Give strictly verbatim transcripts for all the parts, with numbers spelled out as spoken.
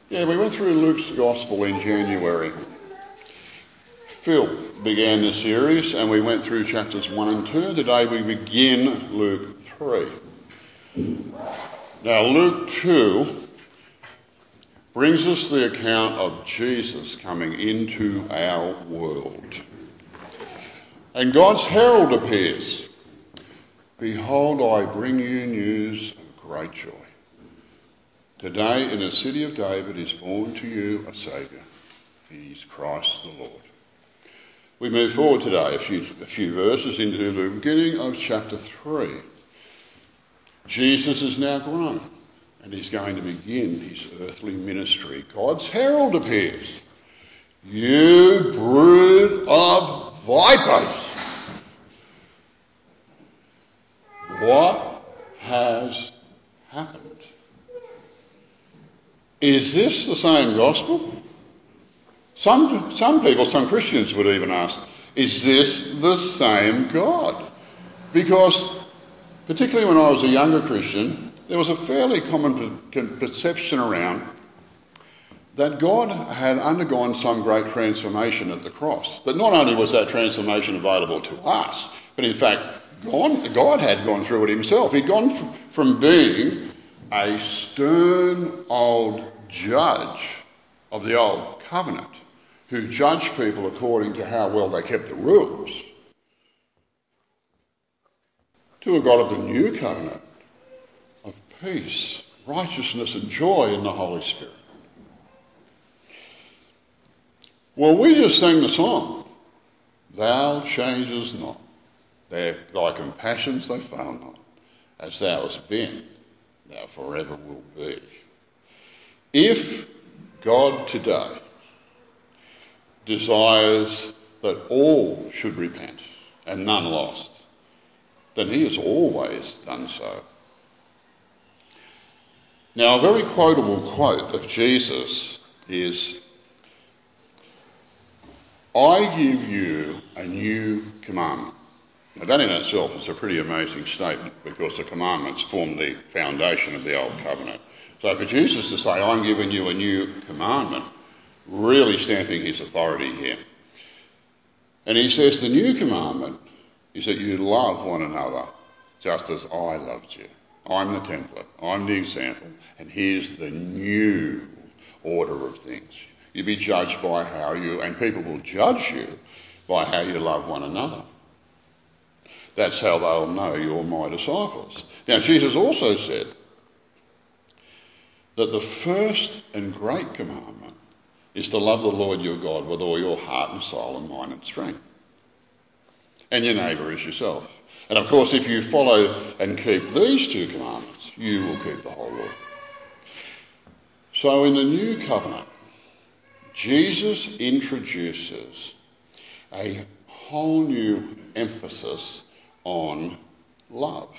Yeah, we went through Luke's Gospel in January. Phil began the series and we went through chapters one and two. Today we begin Luke three. Now Luke two brings us the account of Jesus coming into our world. And God's herald appears. Behold, I bring you news of great joy. Today in the city of David is born to you a Saviour. He is Christ the Lord. We move forward today a few, a few verses into the beginning of chapter three. Jesus is now grown and he's going to begin his earthly ministry. God's herald appears. You brood of vipers! What has happened? Is this the same gospel? Some, some people, some Christians would even ask, is this the same God? Because particularly when I was a younger Christian, there was a fairly common perception around that God had undergone some great transformation at the cross. That not only was that transformation available to us, but in fact God had gone through it himself. He'd gone from being a stern old judge of the old covenant who judged people according to how well they kept the rules, to a God of the new covenant of peace, righteousness and joy in the Holy Spirit. Well, we just sang the song, Thou changest not, thy compassions they fail not, as thou hast been, thou forever will be. If God today desires that all should repent and none lost, then he has always done so. Now, a very quotable quote of Jesus is, I give you a new commandment. Now, that in itself is a pretty amazing statement because the commandments form the foundation of the old covenant. So for Jesus to say, I'm giving you a new commandment, really stamping his authority here. And he says the new commandment is that you love one another just as I loved you. I'm the template, I'm the example, and here's the new order of things. You'll be judged by how you, and people will judge you by how you love one another. That's how they'll know you're my disciples. Now, Jesus also said that the first and great commandment is to love the Lord your God with all your heart and soul and mind and strength. And your neighbour as yourself. And of course, if you follow and keep these two commandments, you will keep the whole law. So in the new covenant, Jesus introduces a whole new emphasis on love.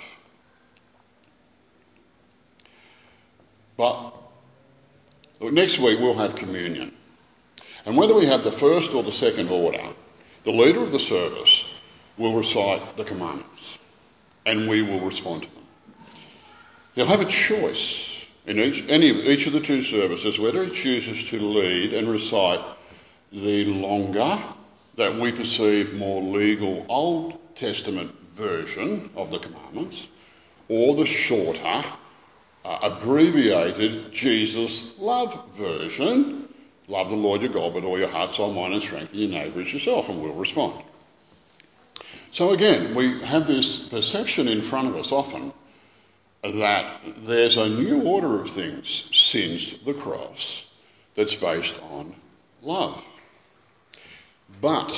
But next week we'll have communion. And whether we have the first or the second order, the leader of the service will recite the commandments and we will respond to them. He'll have a choice in each, any, each of the two services whether he chooses to lead and recite the longer, that we perceive more legal Old Testament version of the commandments, or the shorter, uh, abbreviated Jesus love version. Love the Lord your God with all your heart, soul, mind and strength, and your neighbour as yourself, and we'll respond. So again, we have this perception in front of us often that there's a new order of things since the cross that's based on love. But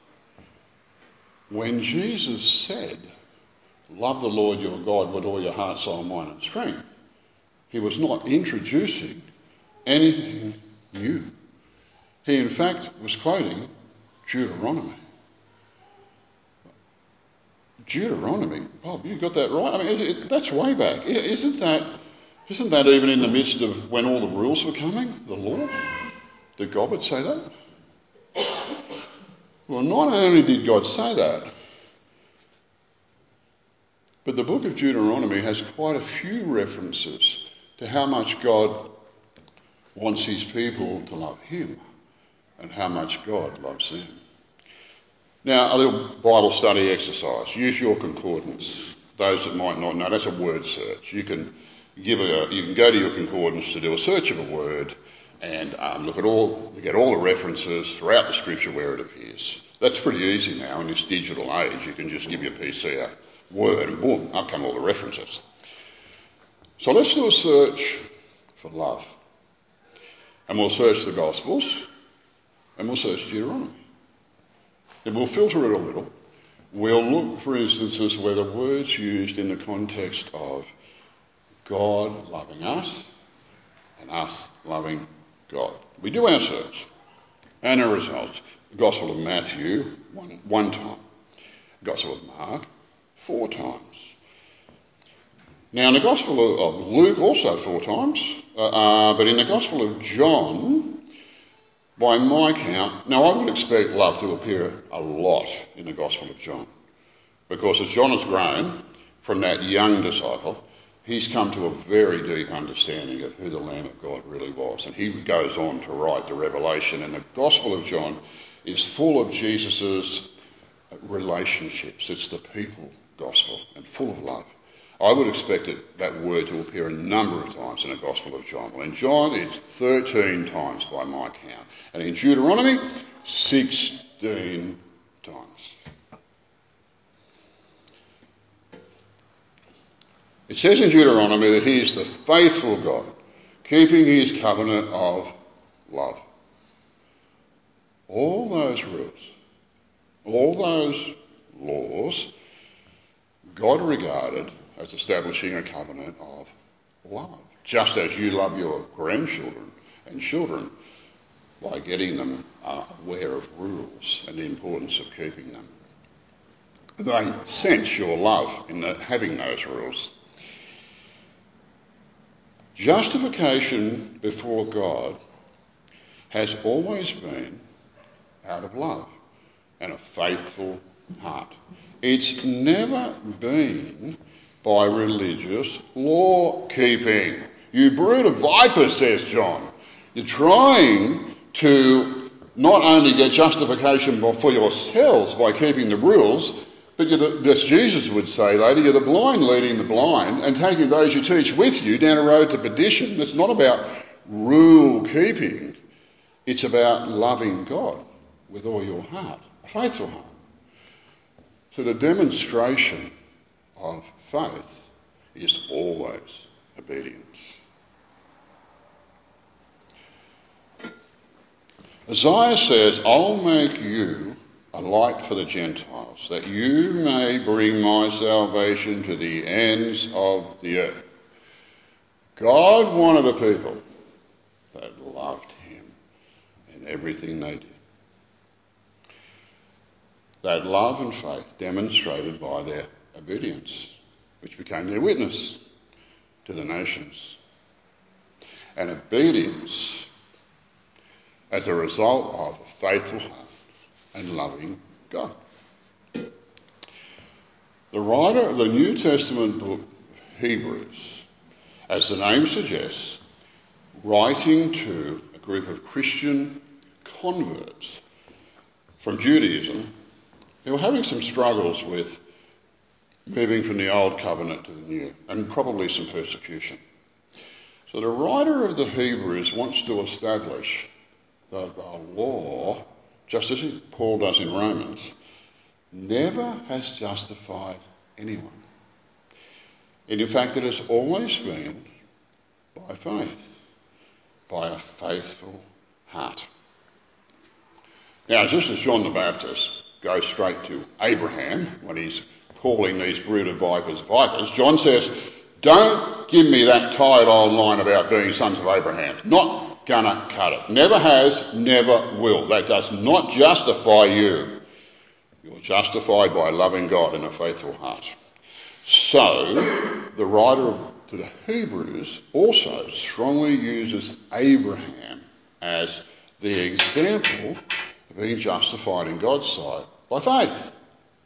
when Jesus said, love the Lord your God with all your heart, soul, mind and strength, he was not introducing anything new. He in fact was quoting Deuteronomy. Deuteronomy, Bob, you got that right. I mean, it, it, that's way back. Isn't that, isn't that even in the midst of when all the rules were coming, the law? Did God would say that? Well, not only did God say that, but the book of Deuteronomy has quite a few references to how much God wants his people to love him and how much God loves them. Now, a little Bible study exercise. Use your concordance. Those that might not know, that's a word search. You can give a, you can go to your concordance to do a search of a word and um, look at all, you get all the references throughout the scripture where it appears. That's pretty easy now in this digital age. You can just give your P C a word and boom, up come all the references. So let's do a search for love. And we'll search the Gospels and we'll search Deuteronomy. And we'll filter it a little. We'll look for instances where the word's used in the context of God loving us and us loving God. We do our search. And our results. The Gospel of Matthew, one, one time. The Gospel of Mark, four times. Now in the Gospel of Luke, also four times. Uh, uh, but in the Gospel of John, by my count, now I would expect love to appear a lot in the Gospel of John. Because as John has grown from that young disciple, he's come to a very deep understanding of who the Lamb of God really was. And he goes on to write the Revelation. And the Gospel of John is full of Jesus' relationships. It's the people gospel and full of love. I would expect it, that word to appear a number of times in the Gospel of John. Well, in John, it's thirteen times by my count. And in Deuteronomy, sixteen times. It says in Deuteronomy that he is the faithful God, keeping his covenant of love. All those rules, all those laws, God regarded as establishing a covenant of love. Just as you love your grandchildren and children by getting them uh, aware of rules and the importance of keeping them. They sense your love in the, having those rules. Justification before God has always been out of love and a faithful heart. It's never been by religious law-keeping. You brood of vipers, says John. You're trying to not only get justification for yourselves by keeping the rules, but you're the, as Jesus would say later, you're the blind leading the blind and taking those you teach with you down a road to perdition. It's not about rule-keeping. It's about loving God with all your heart, a faithful heart. So the demonstration of faith is always obedience. Isaiah says, I'll make you a light for the Gentiles, that you may bring my salvation to the ends of the earth. God wanted a people that loved him in everything they did. That love and faith demonstrated by their obedience, which became their witness to the nations. And obedience as a result of a faithful heart and loving God. The writer of the New Testament book, Hebrews, as the name suggests, writing to a group of Christian converts from Judaism, who were having some struggles with moving from the old covenant to the new, and probably some persecution. So the writer of the Hebrews wants to establish that the law, just as Paul does in Romans, never has justified anyone. And in fact, it has always been by faith, by a faithful heart. Now, just as John the Baptist goes straight to Abraham when he's calling these brood of vipers vipers, John says, don't give me that tired old line about being sons of Abraham. Not gonna cut it. Never has, never will. That does not justify you. You're justified by loving God in a faithful heart. So, the writer to the Hebrews also strongly uses Abraham as the example of being justified in God's sight by faith.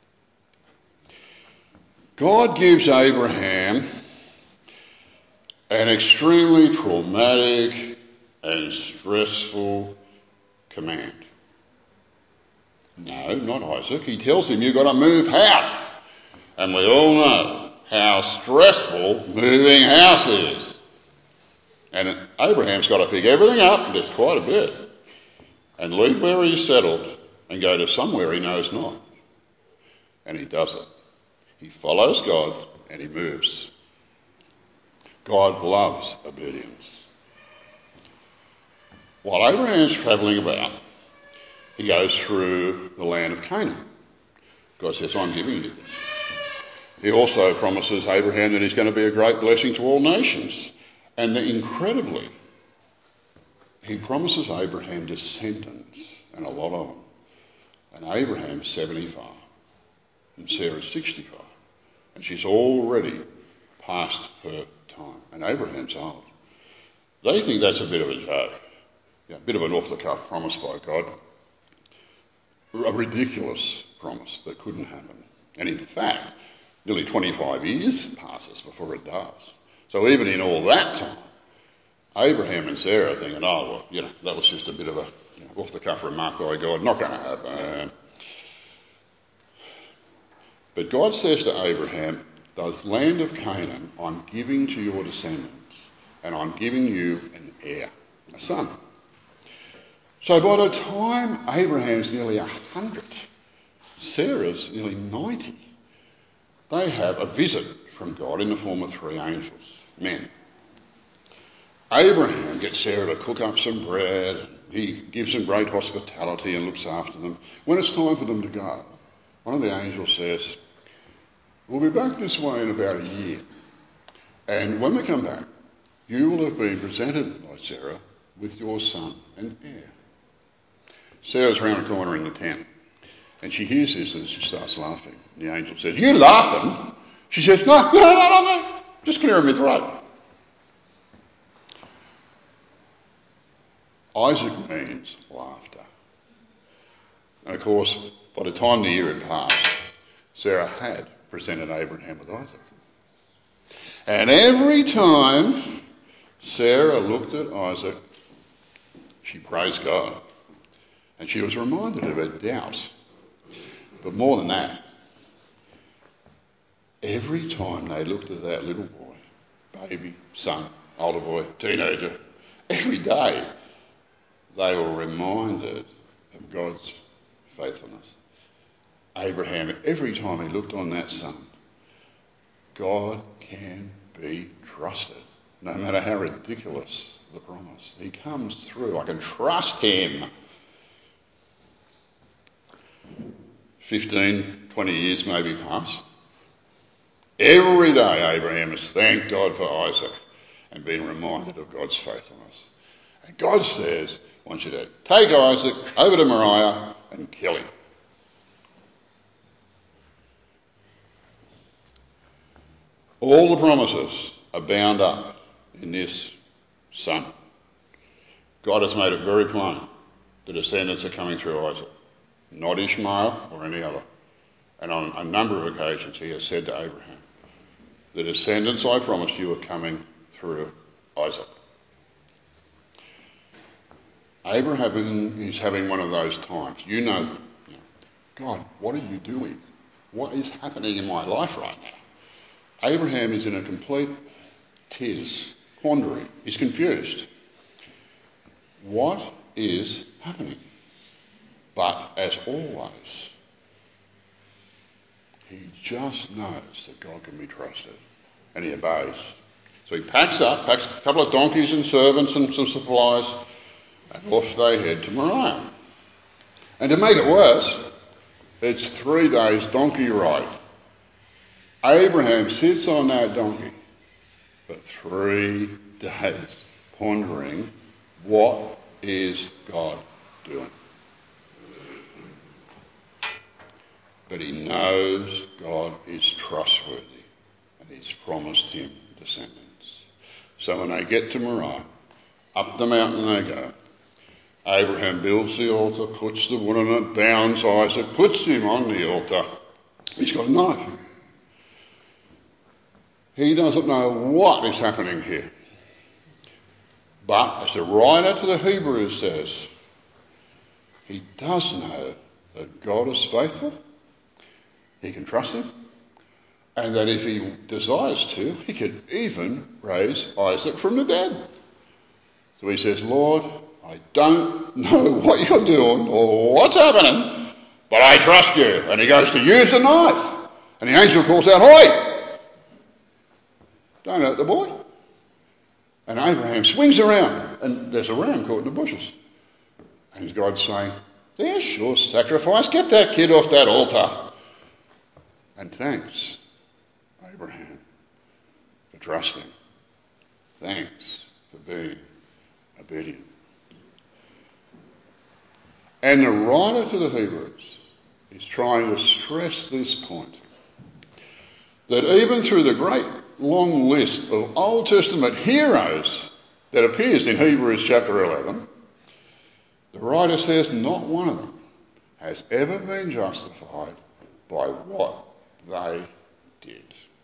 God gives Abraham an extremely traumatic and stressful command. No, not Isaac. He tells him, you've got to move house. And we all know how stressful moving house is. And Abraham's got to pick everything up, and there's quite a bit, and leave where he's settled and go to somewhere he knows not. And he does it. He follows God and he moves. God loves obedience. While Abraham's travelling about, he goes through the land of Canaan. God says, I'm giving you this. He also promises Abraham that he's going to be a great blessing to all nations. And incredibly, he promises Abraham descendants, and a lot of them. And Abraham's seventy-five, and Sarah's sixty-five. And she's already past her time. And Abraham's old. They think that's a bit of a joke. Yeah, a bit of an off-the-cuff promise by God. A ridiculous promise that couldn't happen. And in fact, nearly twenty-five years passes before it does. So even in all that time, Abraham and Sarah are thinking, oh, well, you know, that was just a bit of a you know, off-the-cuff remark by God, not going to happen. But God says to Abraham, the land of Canaan I'm giving to your descendants, and I'm giving you an heir, a son. So by the time Abraham's nearly one hundred, Sarah's nearly ninety, they have a visit from God in the form of three angels, men. Abraham gets Sarah to cook up some bread, and he gives them great hospitality and looks after them. When it's time for them to go, one of the angels says, we'll be back this way in about a year. And when we come back, you will have been presented by Sarah with your son and heir. Sarah's round the corner in the tent, and she hears this and she starts laughing. The angel says, you laughing? She says, no, no, no, no, no, just clearing my throat. Isaac means laughter. And of course, by the time the year had passed, Sarah had presented Abraham with Isaac. And every time Sarah looked at Isaac, she praised God. And she was reminded of her doubt. But more than that, every time they looked at that little boy, baby, son, older boy, teenager, every day they were reminded of God's faithfulness. Abraham, every time he looked on that son, God can be trusted, no matter how ridiculous the promise. He comes through. I can trust him. Fifteen, twenty years maybe pass. Every day Abraham has thanked God for Isaac and been reminded of God's faithfulness. And God says, I want you to take Isaac over to Moriah and kill him. All the promises are bound up in this son. God has made it very plain. The descendants are coming through Isaac, not Ishmael or any other. And on a number of occasions he has said to Abraham, the descendants I promised you are coming through Isaac. Abraham is having one of those times. You know, you know, God, what are you doing? What is happening in my life right now? Abraham is in a complete tiz, quandary. He's confused. What is happening? But as always, he just knows that God can be trusted, and he obeys. So he packs up, packs a couple of donkeys and servants and some supplies, and off they head to Moriah. And to make it worse, it's three days donkey ride. Abraham sits on that donkey for three days, pondering, what is God doing? But he knows God is trustworthy, and he's promised him descendants. So when they get to Moriah, up the mountain they go. Abraham builds the altar, puts the wood on it, bounds Isaac, puts him on the altar. He's got a knife. He doesn't know what is happening here. But, as the writer to the Hebrews says, he does know that God is faithful, he can trust him, and that if he desires to, he could even raise Isaac from the dead. So he says, Lord, I don't know what you're doing or what's happening, but I trust you. And he goes to use the knife. And the angel calls out, "Hoi! Don't hurt the boy." And Abraham swings around, and there's a ram caught in the bushes. And God's saying, "There's your sacrifice. Get that kid off that altar." And thanks, Abraham, for trusting. Thanks for being obedient. And the writer to the Hebrews is trying to stress this point, that even through the great long list of Old Testament heroes that appears in Hebrews chapter eleven, the writer says not one of them has ever been justified by what they did.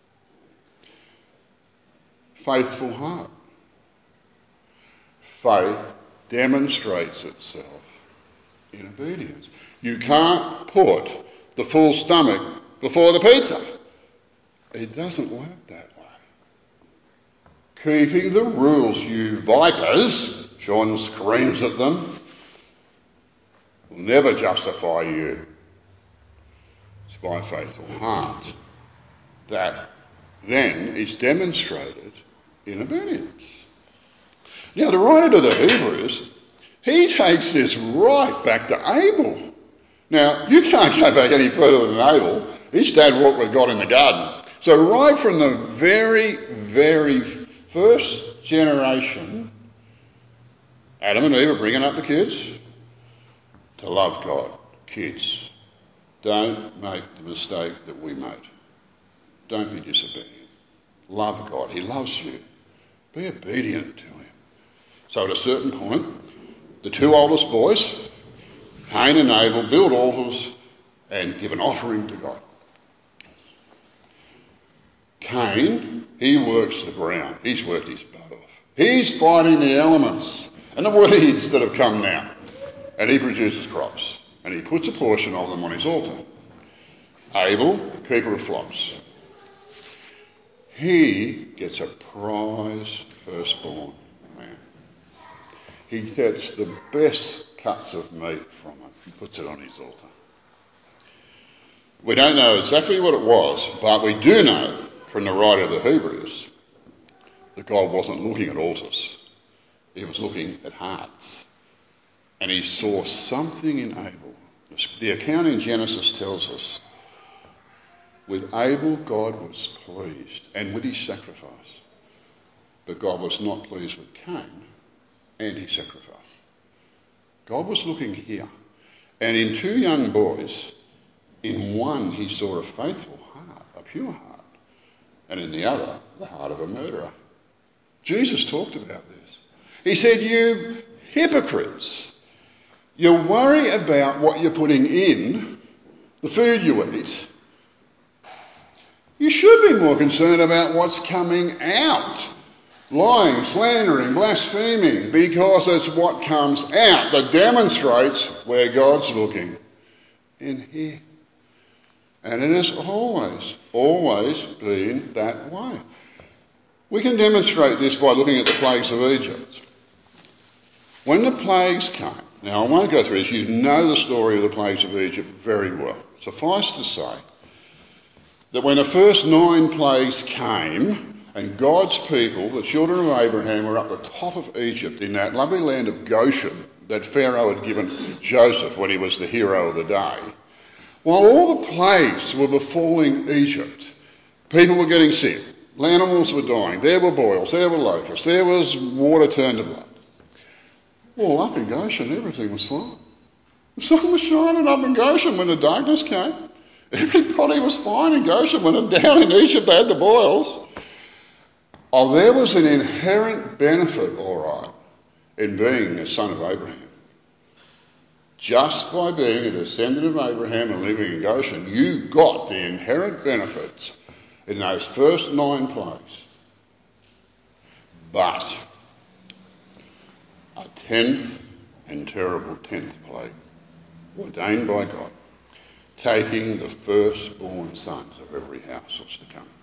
Faithful heart. Faith demonstrates itself in obedience. You can't put the full stomach before the pizza. It doesn't work that way. Keeping the rules, you vipers, John screams at them, will never justify you. It's by a faithful heart that then is demonstrated in obedience. Now, the writer to the Hebrews, he takes this right back to Abel. Now, you can't go back any further than Abel. His dad walked with God in the garden. So right from the very, very first generation, Adam and Eve are bringing up the kids to love God. Kids, don't make the mistake that we made. Don't be disobedient. Love God. He loves you. Be obedient to him. So at a certain point, the two oldest boys, Cain and Abel, build altars and give an offering to God. Cain, he works the ground. He's worked his butt off. He's fighting the elements and the weeds that have come now. And he produces crops. And he puts a portion of them on his altar. Abel, keeper of flocks. He gets a prize firstborn lamb. He gets the best cuts of meat from it and puts it on his altar. We don't know exactly what it was, but we do know from the writer of the Hebrews that God wasn't looking at altars. He was looking at hearts. And he saw something in Abel. The account in Genesis tells us, with Abel, God was pleased, and with his sacrifice. But God was not pleased with Cain and his sacrifice. God was looking here. And in two young boys, in one he saw a faithful heart, a pure heart. And in the other, the heart of a murderer. Jesus talked about this. He said, "You hypocrites, you worry about what you're putting in, the food you eat. You should be more concerned about what's coming out. Lying, slandering, blaspheming, because it's what comes out that demonstrates where God's looking. In here. And it has always, always been that way. We can demonstrate this by looking at the plagues of Egypt. When the plagues came, now I won't go through this, you know the story of the plagues of Egypt very well. Suffice to say that when the first nine plagues came, and God's people, the children of Abraham, were up the top of Egypt in that lovely land of Goshen that Pharaoh had given Joseph when he was the hero of the day. While all the plagues were befalling Egypt, people were getting sick, animals were dying, there were boils, there were locusts, there was water turned to blood. Well, up in Goshen, everything was fine. The sun was shining up in Goshen when the darkness came. Everybody was fine in Goshen. When down in Egypt they had the boils. Oh, there was an inherent benefit, all right, in being a son of Abraham. Just by being a descendant of Abraham and living in Goshen, you got the inherent benefits in those first nine plagues. But a tenth and terrible tenth plague, ordained by God, taking the firstborn sons of every house was to come.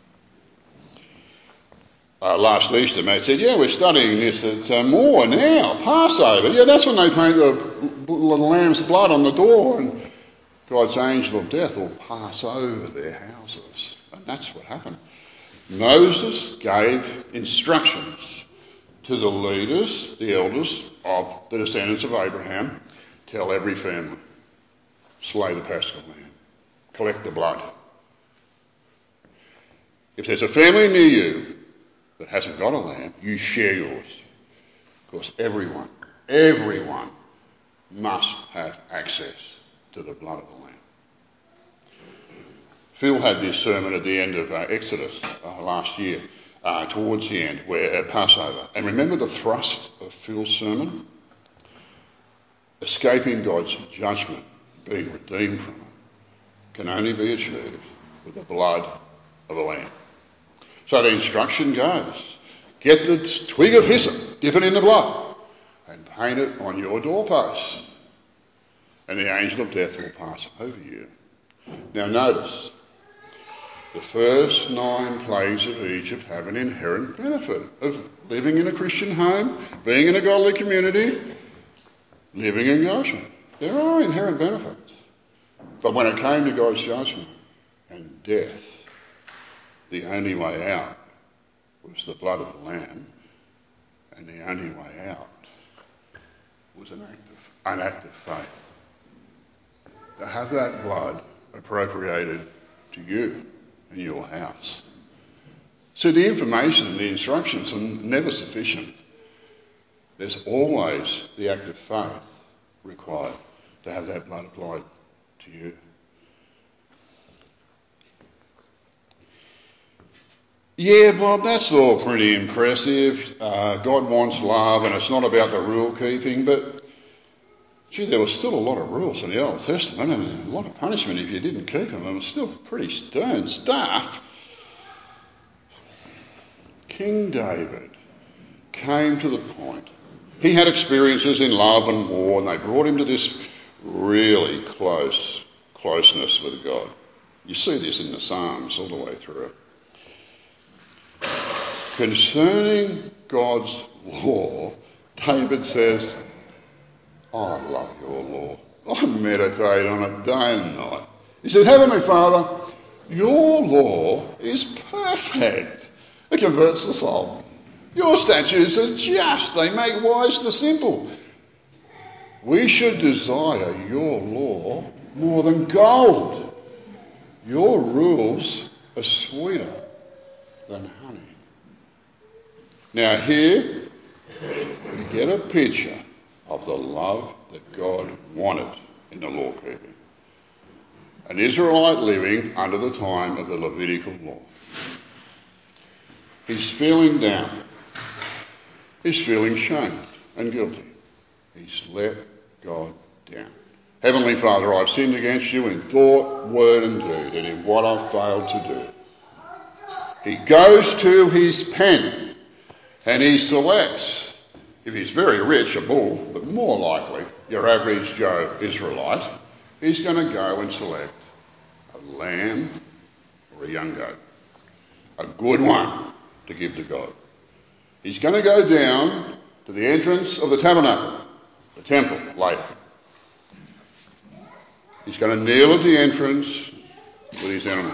Uh, last Easter, Matt said, yeah, we're studying this at uh, more now, Passover. Yeah, that's when they paint the, the lamb's blood on the door and God's angel of death will pass over their houses. And that's what happened. Moses gave instructions to the leaders, the elders of the descendants of Abraham, tell every family, slay the Paschal lamb, collect the blood. If there's a family near you that hasn't got a lamb, you share yours. Because everyone, everyone must have access to the blood of the lamb. Phil had this sermon at the end of uh, Exodus uh, last year, uh, towards the end, where at Passover. And remember the thrust of Phil's sermon? Escaping God's judgment, being redeemed from it, can only be achieved with the blood of a lamb. So the instruction goes, get the twig of hyssop, dip it in the blood, and paint it on your doorpost. And the angel of death will pass over you. Now notice, the first nine plagues of Egypt have an inherent benefit of living in a Christian home, being in a godly community, living in Goshen. There are inherent benefits. But when it came to God's judgment and death, the only way out was the blood of the Lamb, and the only way out was an act of, an act of faith. To have that blood appropriated to you and your house. So the information and the instructions are never sufficient. There's always the act of faith required to have that blood applied to you. Yeah, Bob, that's all pretty impressive. Uh, God wants love and it's not about the rule keeping, but gee, there was still a lot of rules in the Old Testament and a lot of punishment if you didn't keep them. It was still pretty stern stuff. King David came to the point. He had experiences in love and war, and they brought him to this really close closeness with God. You see this in the Psalms all the way through. Concerning God's law, David says, I love your law. I meditate on it day and night. He says, Heavenly Father, your law is perfect. It converts the soul. Your statutes are just. They make wise the simple. We should desire your law more than gold. Your rules are sweeter than honey. Now here, we get a picture of the love that God wanted in the law keeping. An Israelite living under the time of the Levitical law. He's feeling down. He's feeling shamed and guilty. He's let God down. Heavenly Father, I've sinned against you in thought, word and deed, and in what I've failed to do. He goes to his pen and he selects, if he's very rich, a bull, but more likely your average Joe Israelite, he's going to go and select a lamb or a young goat, a good one to give to God. He's going to go down to the entrance of the tabernacle, the temple, later. He's going to kneel at the entrance with his animal.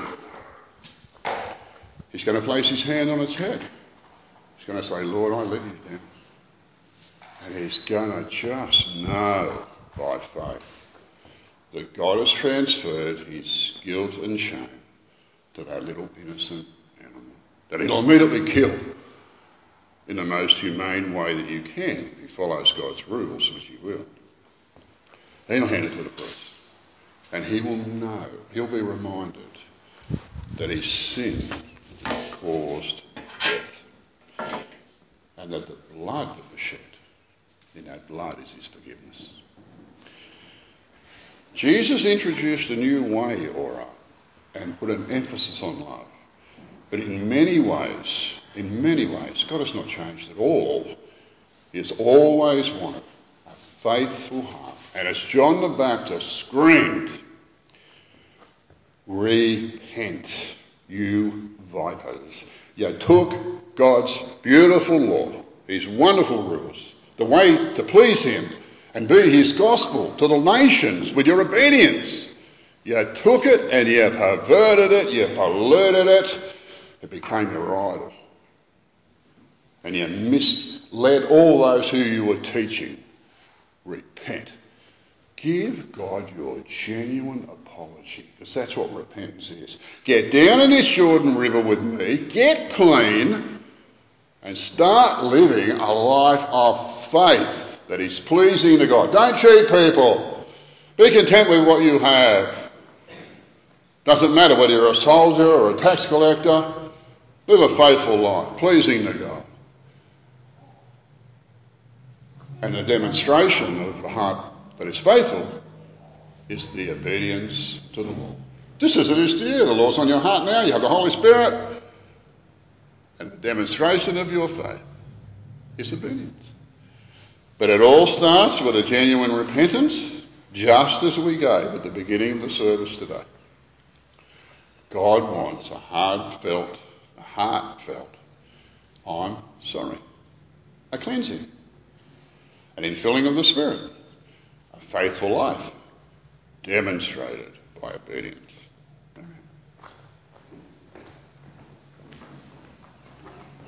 He's going to place his hand on its head. He's going to say, Lord, I let you down. And he's going to just know by faith that God has transferred his guilt and shame to that little innocent animal that he'll immediately kill in the most humane way that you can. He follows God's rules, which he will. Then he'll hand it to the priest. And he will know, he'll be reminded that his sin caused death. And that the blood that was shed, in that blood is his forgiveness. Jesus introduced a new way, Ora, and put an emphasis on love. But in many ways, in many ways, God has not changed at all He's always wanted a faithful heart. And as John the Baptist screamed, repent, you vipers. You took God's beautiful law, his wonderful rules, the way to please him and be his gospel to the nations with your obedience. You took it and you perverted it, you polluted it. It became your idol. And you misled all those who you were teaching. Repent. Give God your genuine apology, because that's what repentance is. Get down in this Jordan River with me, get clean, and start living a life of faith that is pleasing to God. Don't cheat people. Be content with what you have. Doesn't matter whether you're a soldier or a tax collector. Live a faithful life, pleasing to God. And the demonstration of the heart that is faithful is the obedience to the law. Just as it is to you. The law's on your heart now. You have the Holy Spirit. And the demonstration of your faith is obedience. But it all starts with a genuine repentance, just as we gave at the beginning of the service today. God wants a heartfelt, a heartfelt, I'm sorry, a cleansing, an infilling of the Spirit, a faithful life demonstrated by obedience.